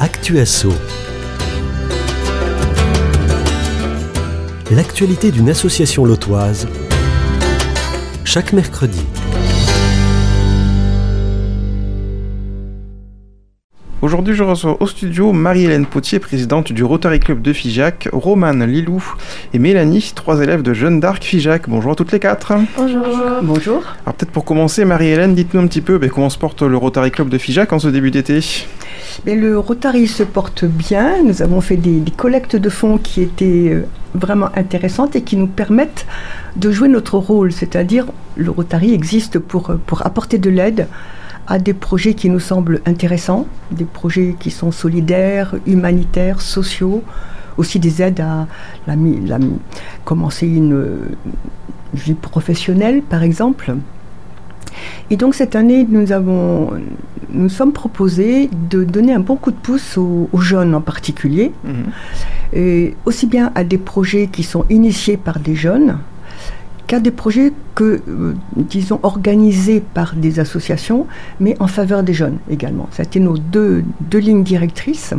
Actu-Asso. L'actualité d'une association lotoise, chaque mercredi. Aujourd'hui, je reçois au studio Marie-Hélène Potier, présidente du Rotary Club de Figeac, Romane, Lilou et Mélanie, 3 élèves de Jeanne d'Arc Figeac. Bonjour à toutes les 4. Bonjour. Bonjour. Alors peut-être pour commencer, Marie-Hélène, dites-nous un petit peu comment se porte le Rotary Club de Figeac en ce début d'été. Le Rotary se porte bien. Nous avons fait des collectes de fonds qui étaient vraiment intéressantes et qui nous permettent de jouer notre rôle. C'est-à-dire, le Rotary existe pour apporter de l'aide à des projets qui nous semblent intéressants, des projets qui sont solidaires, humanitaires, sociaux, aussi des aides à commencer une vie professionnelle, par exemple. Et donc cette année, nous sommes proposés de donner un bon coup de pouce aux jeunes en particulier, et aussi bien à des projets qui sont initiés par des jeunes, qu'à des projets disons, organisés par des associations, mais en faveur des jeunes également. Ça a été nos deux lignes directrices.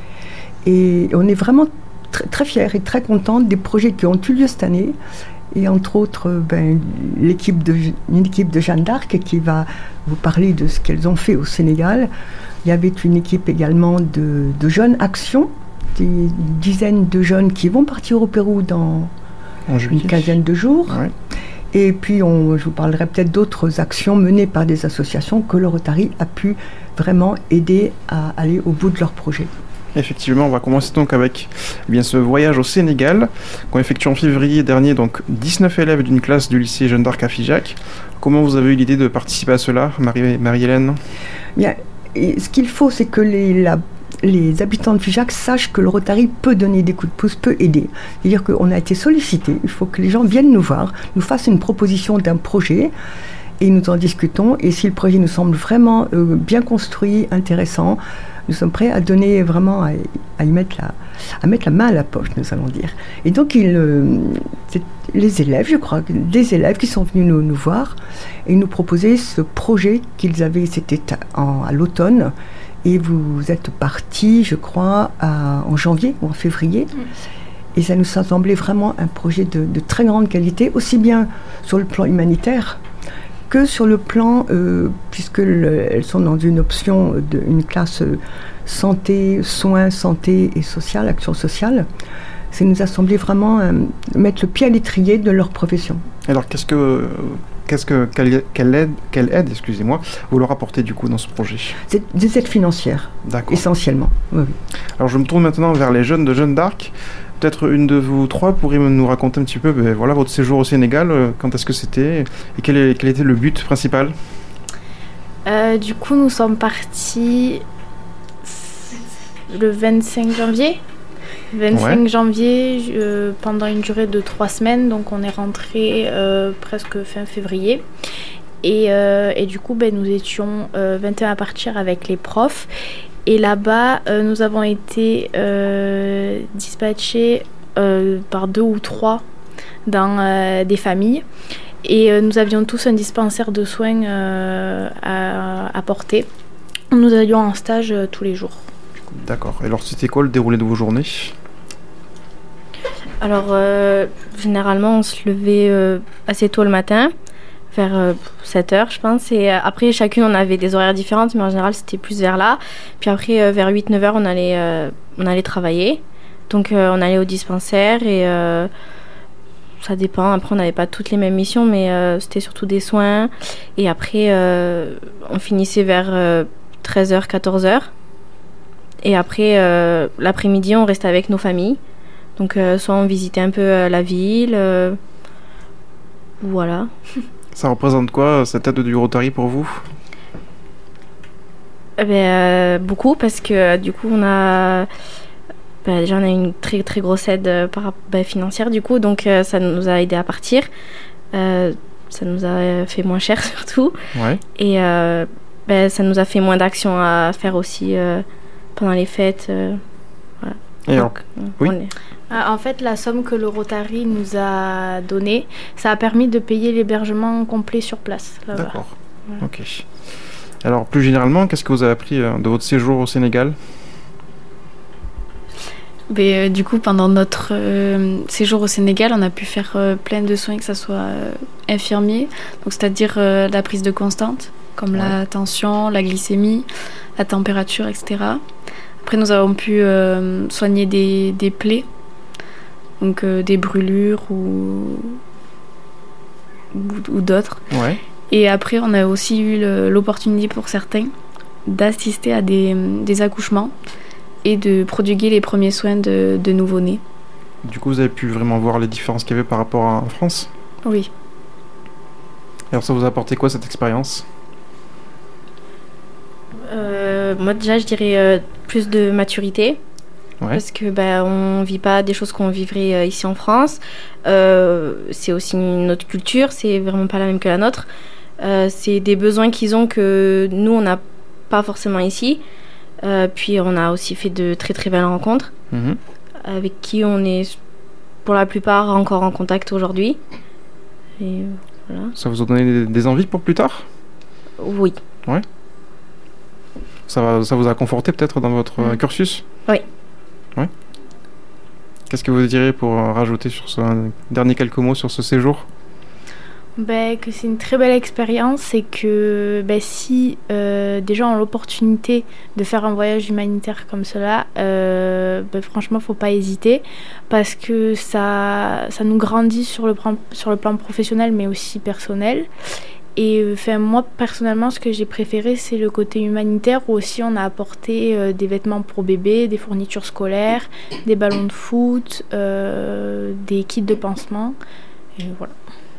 Et on est vraiment très fiers et très contents des projets qui ont eu lieu cette année. Et entre autres, une équipe de Jeanne d'Arc qui va vous parler de ce qu'elles ont fait au Sénégal. Il y avait une équipe également de jeunes Action, des dizaines de jeunes qui vont partir au Pérou dans une quinzaine de jours. Ouais. Et puis, je vous parlerai peut-être d'autres actions menées par des associations que le Rotary a pu vraiment aider à aller au bout de leur projet. Effectivement, on va commencer donc avec ce voyage au Sénégal qu'ont effectué en février dernier 19 élèves d'une classe du lycée Jeanne d'Arc à Figeac. Comment vous avez eu l'idée de participer à cela, Marie-Hélène ? Bien, ce qu'il faut, c'est que les habitants de Figeac sachent que le Rotary peut donner des coups de pouce, peut aider. C'est-à-dire qu'on a été sollicités, il faut que les gens viennent nous voir, nous fassent une proposition d'un projet, et nous en discutons, et si le projet nous semble vraiment bien construit, intéressant, nous sommes prêts à donner vraiment, à mettre la main à la poche, nous allons dire. Et donc, les élèves, je crois, des élèves qui sont venus nous voir, et nous proposer ce projet qu'ils avaient, c'était à l'automne, et vous êtes partis, je crois, en janvier ou en février. Et ça nous a semblé vraiment un projet de très grande qualité, aussi bien sur le plan humanitaire que sur le plan, puisqu'elles sont dans une option, une classe santé, soins, santé et sociale, action sociale. Ça nous a semblé vraiment mettre le pied à l'étrier de leur profession. Alors, quelle aide, excusez-moi, vous leur apportez du coup dans ce projet ? C'est des aides financières, essentiellement. Oui. Alors je me tourne maintenant vers les jeunes de Jeanne d'Arc. Peut-être une de vous trois pourrait nous raconter un petit peu votre séjour au Sénégal, quand est-ce que c'était et quel était le but principal ? Du coup, nous sommes partis le 25 janvier. 25 janvier, pendant une durée de 3 semaines, donc on est rentré presque fin février. Et du coup, nous étions 21 à partir avec les profs. Et là-bas, nous avons été dispatchés par 2 ou 3 dans des familles. Et nous avions tous un dispensaire de soins à porter. Nous allions en stage tous les jours. D'accord. Et alors, c'était quoi le déroulé de vos journées ? Alors, généralement, on se levait assez tôt le matin, vers 7h, je pense. Et après, chacune, on avait des horaires différentes, mais en général, c'était plus vers là. Puis après, vers 8-9h, on allait travailler. Donc, on allait au dispensaire et ça dépend. Après, on n'avait pas toutes les mêmes missions, mais c'était surtout des soins. Et après, on finissait vers 13h, 14h. Et après, l'après-midi, on restait avec nos familles. Donc, soit on visitait un peu la ville. Voilà. Ça représente quoi, cette aide du Rotary pour vous ? Beaucoup, parce que du coup, déjà, on a une très, très grosse aide financière, du coup. Donc, ça nous a aidé à partir. Ça nous a fait moins cher, surtout. Ouais. Et ça nous a fait moins d'actions à faire aussi pendant les fêtes. Voilà. Et donc, oui. En fait, la somme que le Rotary nous a donnée, ça a permis de payer l'hébergement complet sur place. Là-bas. D'accord. Voilà. Ok. Alors, plus généralement, qu'est-ce que vous avez appris de votre séjour au Sénégal ? Mais, du coup, pendant notre séjour au Sénégal, on a pu faire plein de soins, que ce soit infirmier, donc c'est-à-dire la prise de constante, comme la tension, la glycémie, la température, etc. Après, nous avons pu soigner des plaies, donc des brûlures ou d'autres. Ouais. Et après, on a aussi eu l'opportunité pour certains d'assister à des accouchements et de prodiguer les premiers soins de nouveau-nés. Du coup, vous avez pu vraiment voir les différences qu'il y avait par rapport à en France ? Oui. Alors, ça vous a apporté quoi, cette expérience ? Moi, déjà, je dirais plus de maturité. Ouais. Parce que on vit pas des choses qu'on vivrait ici en France. C'est aussi une autre culture, c'est vraiment pas la même que la nôtre. C'est des besoins qu'ils ont que nous, on n'a pas forcément ici. Puis on a aussi fait de très très belles rencontres avec qui on est pour la plupart encore en contact aujourd'hui. Et voilà. Ça vous a donné des envies pour plus tard ? Oui. Ouais. Ça vous a conforté peut-être dans votre cursus ? Oui. Ouais. Qu'est-ce que vous direz pour rajouter sur ce dernier quelques mots sur ce séjour ? Que c'est une très belle expérience et que si des gens ont l'opportunité de faire un voyage humanitaire comme cela, franchement, faut pas hésiter parce que ça nous grandit sur le plan professionnel mais aussi personnel. Et moi, personnellement, ce que j'ai préféré, c'est le côté humanitaire où aussi on a apporté des vêtements pour bébés, des fournitures scolaires, des ballons de foot, des kits de pansement. Et voilà.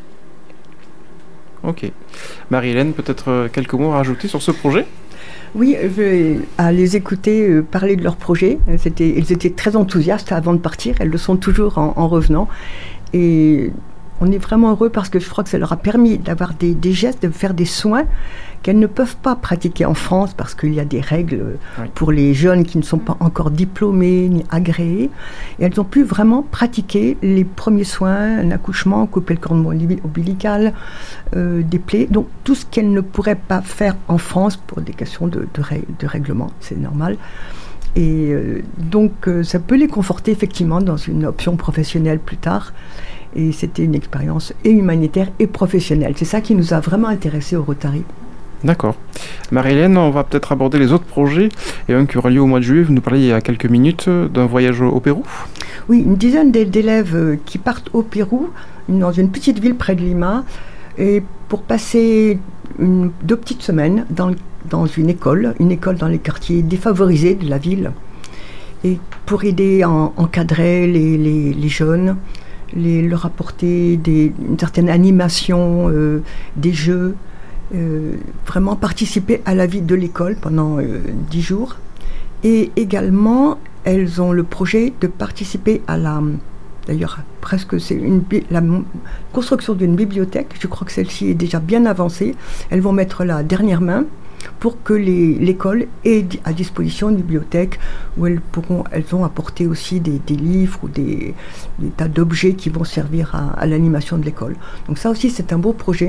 Ok. Marie-Hélène, peut-être quelques mots à rajouter sur ce projet ? Oui, à les écouter parler de leur projet. Ils étaient très enthousiastes avant de partir. Elles le sont toujours en revenant. Et on est vraiment heureux parce que je crois que ça leur a permis d'avoir des gestes, de faire des soins qu'elles ne peuvent pas pratiquer en France parce qu'il y a des règles pour les jeunes qui ne sont pas encore diplômés ni agréés. Et elles ont pu vraiment pratiquer les premiers soins, un accouchement, couper le cordon ombilical, des plaies. Donc tout ce qu'elles ne pourraient pas faire en France pour des questions de règlement, c'est normal. Et donc ça peut les conforter effectivement dans une option professionnelle plus tard. Et c'était une expérience et humanitaire et professionnelle. C'est ça qui nous a vraiment intéressés au Rotary. D'accord. Marie-Hélène, on va peut-être aborder les autres projets. Et un qui aura lieu au mois de juillet, vous nous parliez il y a quelques minutes d'un voyage au Pérou. Oui, une dizaine d'élèves qui partent au Pérou, dans une petite ville près de Lima, et pour passer 2 petites semaines dans une école dans les quartiers défavorisés de la ville, et pour aider à encadrer les jeunes, leur apporter une certaine animation, des jeux, vraiment participer à la vie de l'école pendant 10 jours. Et également, elles ont le projet de participer à d'ailleurs, presque c'est la construction d'une bibliothèque. Je crois que celle-ci est déjà bien avancée. Elles vont mettre la dernière main pour que l'école ait à disposition une bibliothèque où elles vont apporter aussi des livres ou des tas d'objets qui vont servir à l'animation de l'école. Donc ça aussi, c'est un beau projet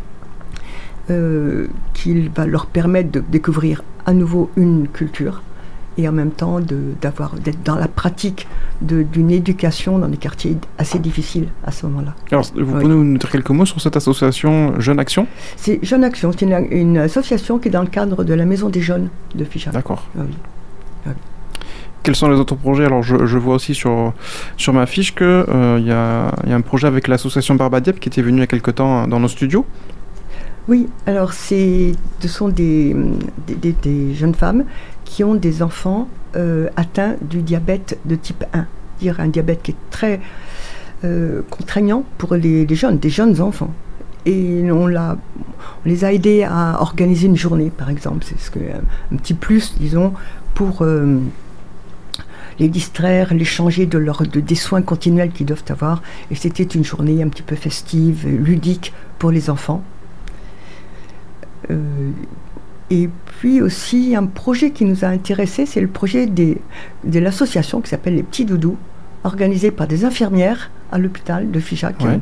qui va leur permettre de découvrir à nouveau une culture et en même temps d'être dans la pratique d'une éducation dans des quartiers assez difficiles à ce moment-là. Alors, vous pouvez nous dire quelques mots sur cette association Jeune Action ? C'est Jeune Action, c'est une association qui est dans le cadre de la Maison des Jeunes de Figeac. D'accord. Oui. Quels sont les autres projets ? Alors, je vois aussi sur ma fiche qu'il y a un projet avec l'association Barbadiep qui était venue il y a quelque temps dans nos studios. Oui, alors ce sont des jeunes femmes qui ont des enfants atteints du diabète de type 1, c'est-à-dire un diabète qui est très contraignant pour des jeunes enfants. Et on les a aidés à organiser une journée, par exemple. C'est un petit plus, disons, pour les distraire, les changer des soins continuels qu'ils doivent avoir. Et c'était une journée un petit peu festive, ludique pour les enfants. Et puis aussi un projet qui nous a intéressés, c'est le projet de l'association qui s'appelle les Petits Doudous, organisé par des infirmières à l'hôpital de Figeac. Ouais.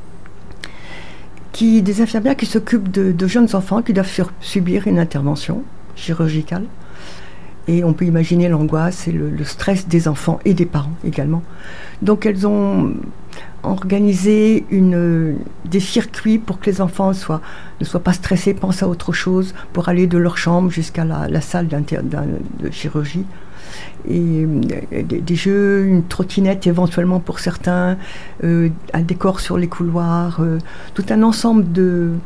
Des infirmières qui s'occupent de jeunes enfants qui doivent subir une intervention chirurgicale. Et on peut imaginer l'angoisse et le stress des enfants et des parents également. Donc elles ont organisé des circuits pour que les enfants ne soient pas stressés, pensent à autre chose, pour aller de leur chambre jusqu'à la salle de chirurgie. Et des jeux, une trottinette éventuellement pour certains, un décor sur les couloirs, tout un ensemble de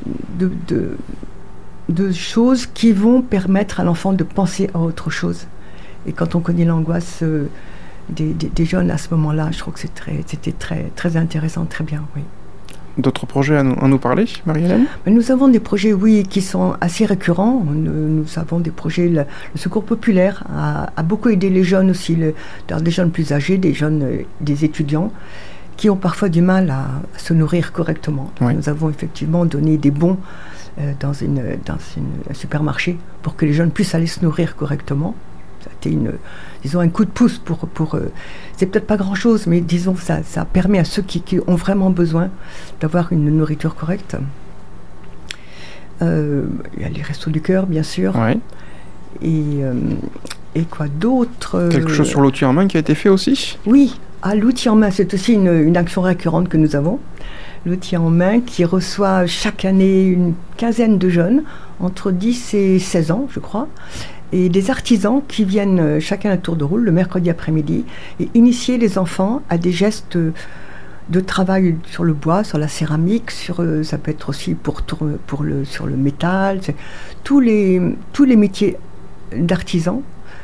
choses qui vont permettre à l'enfant de penser à autre chose. Et quand on connaît l'angoisse des jeunes à ce moment-là, je trouve que c'était très, très intéressant, très bien, oui. D'autres projets à nous parler, Marie-Hélène ? Nous avons des projets, oui, qui sont assez récurrents. Nous avons des projets, le Secours populaire a beaucoup aidé les jeunes aussi, des jeunes plus âgés, des étudiants, qui ont parfois du mal à se nourrir correctement. Oui. Nous avons effectivement donné des bons dans un supermarché pour que les jeunes puissent aller se nourrir correctement. Ça a été disons un coup de pouce pour c'est peut-être pas grand-chose, mais disons ça permet à ceux qui ont vraiment besoin d'avoir une nourriture correcte. Il y a les Restos du Cœur, bien sûr. Ouais. Et quoi d'autre Quelque chose sur l'outil en main qui a été fait aussi ? Oui, l'outil en main, c'est aussi une action récurrente que nous avons. L'outil en main qui reçoit chaque année une quinzaine de jeunes, entre 10 et 16 ans, je crois, et des artisans qui viennent chacun à tour de rôle le mercredi après-midi et initier les enfants à des gestes de travail sur le bois, sur la céramique, ça peut être aussi sur le métal, tous les métiers d'artisans,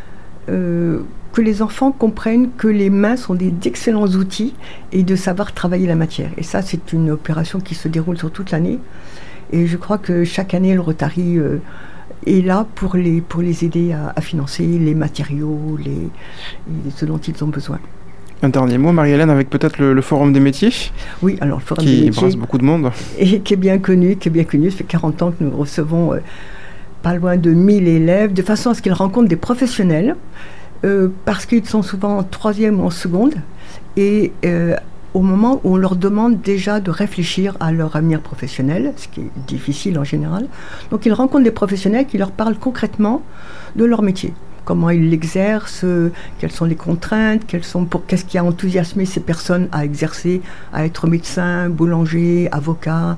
que les enfants comprennent que les mains sont d'excellents outils et de savoir travailler la matière. Et ça, c'est une opération qui se déroule sur toute l'année. Et je crois que chaque année, le Rotary est là pour les aider à financer les matériaux, ce dont ils ont besoin. Un dernier mot, Marie-Hélène, avec peut-être le Forum des métiers. Oui, alors le Forum des métiers. Qui brasse beaucoup de monde. Et qui est bien connu. Ça fait 40 ans que nous recevons pas loin de 1000 élèves, de façon à ce qu'ils rencontrent des professionnels, parce qu'ils sont souvent en troisième ou en seconde, et au moment où on leur demande déjà de réfléchir à leur avenir professionnel, ce qui est difficile en général. Donc ils rencontrent des professionnels qui leur parlent concrètement de leur métier. Comment ils l'exercent, quelles sont les contraintes, qu'est-ce qui a enthousiasmé ces personnes à exercer, à être médecin, boulanger, avocat,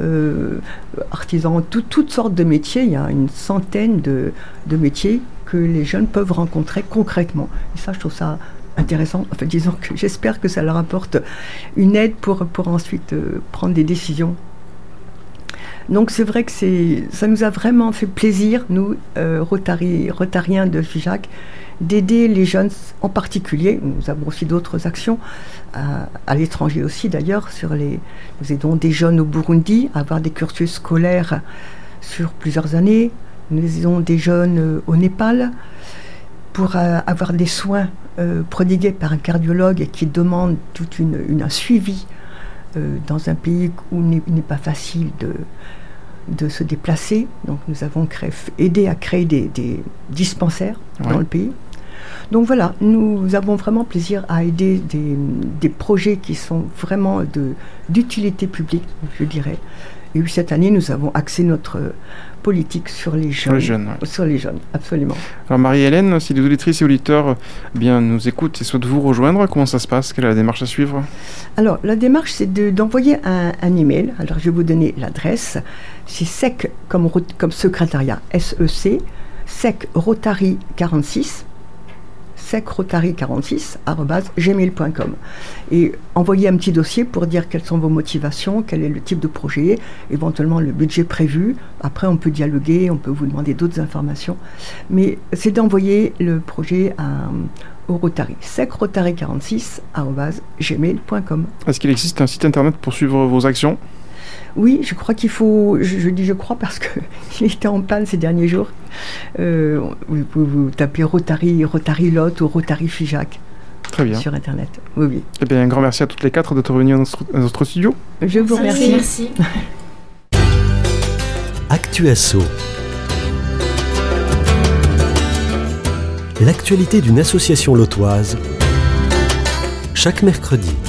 artisan, toutes sortes de métiers. Il y a une centaine de métiers que les jeunes peuvent rencontrer concrètement. Et ça, je trouve ça intéressant. Enfin, disons que j'espère que ça leur apporte une aide pour ensuite prendre des décisions. Donc c'est vrai que ça nous a vraiment fait plaisir, nous, Rotariens de Figeac, d'aider les jeunes en particulier. Nous avons aussi d'autres actions, à l'étranger aussi d'ailleurs. Nous aidons des jeunes au Burundi à avoir des cursus scolaires sur plusieurs années. Nous aidons des jeunes au Népal pour avoir des soins prodigués par un cardiologue et qui demande tout un suivi dans un pays où il n'est pas facile de se déplacer. Donc nous avons aidé à créer des dispensaires dans le pays. Donc voilà, nous avons vraiment plaisir à aider des projets qui sont vraiment d'utilité publique, je dirais. Et puis cette année, nous avons axé notre politique sur les jeunes. Sur les jeunes, absolument. Alors Marie-Hélène, si les auditrices et auditeurs nous écoutent et souhaitent vous rejoindre, comment ça se passe ? Quelle est la démarche à suivre ? Alors la démarche, c'est d'envoyer un email. Alors je vais vous donner l'adresse. C'est SEC comme secrétariat, SEC, SEC Rotary 46. secrotary46@gmail.com et envoyez un petit dossier pour dire quelles sont vos motivations, quel est le type de projet, éventuellement le budget prévu. Après, on peut dialoguer, on peut vous demander d'autres informations, mais c'est d'envoyer le projet au Rotary, secrotary46@gmail.com. Est-ce qu'il existe un site internet pour suivre vos actions ? Oui, je crois qu'il faut... Je dis je crois parce qu'il était en panne ces derniers jours. Vous tapez Rotary Lot ou Rotary Figeac. Très bien. Sur Internet. Oui. Eh bien, un grand merci à toutes les quatre d'être venues à notre studio. Je vous remercie. Merci. Actuasso. L'actualité d'une association lotoise. Chaque mercredi.